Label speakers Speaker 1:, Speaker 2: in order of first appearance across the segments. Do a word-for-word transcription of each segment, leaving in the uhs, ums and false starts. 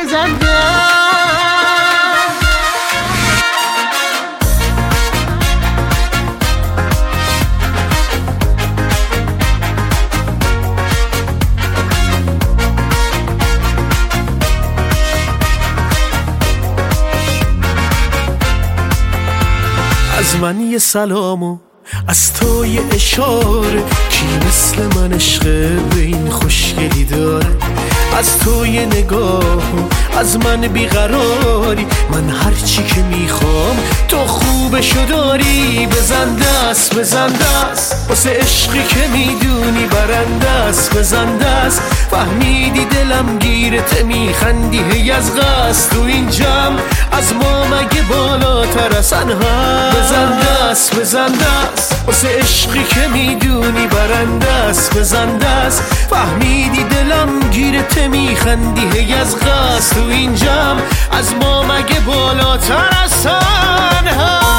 Speaker 1: بزنده. از من یه سلامو از تو یه اشاره، کی مثل من عشق به این خوشگلی داره؟ از تو یه نگاه از من بیقراری، من هرچی که میخوام تو خوبشو داری. بزن دست بزن دست واسه عشقی که میدونی برنده است. بزن دست فهمیدی دلم گیرت، میخندی هی از قصد تو این جمع از ما مگه بالاتر از انها. بزن دست بزن دست واسه عشقی که میدونی برنده است. بزن دست فهمیدی دلم گیرت، میخندی هی از قصد تو این جمع از ما مگه بالاتر از انها.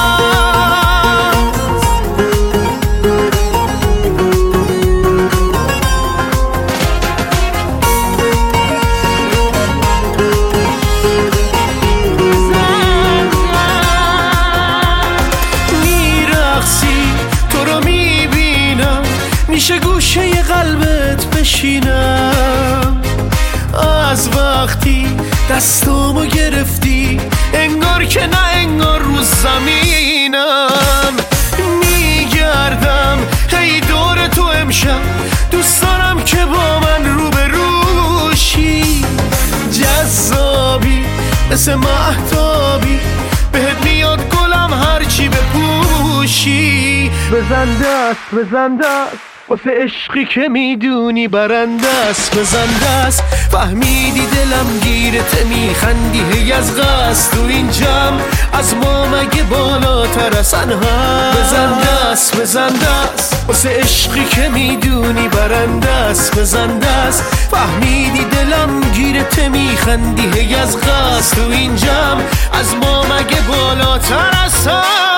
Speaker 1: میشه گوشه ی قلبت بشینم، از وقتی دستامو گرفتی انگار که نه انگار رو زمینم. میگردم هی دور تو امشب، دوست دارم که با من رو به روشی. جذابی مثل مهتابی، بهت میاد گلم هرچی بپوشی. بزن دست بزن دست واسه عشقی که میدونی برنده است. بزن دست فهمیدی دلم گیرت، میخندی هی از قصد تو این جمع از ما مگه بالاتر از انها. بزن دست بزن دست واسه عشقی که میدونی برنده است. بزن دست فهمیدی دلم گیرت، میخندی هی از قصد تو این جمع از ما مگه بالاتر از انها.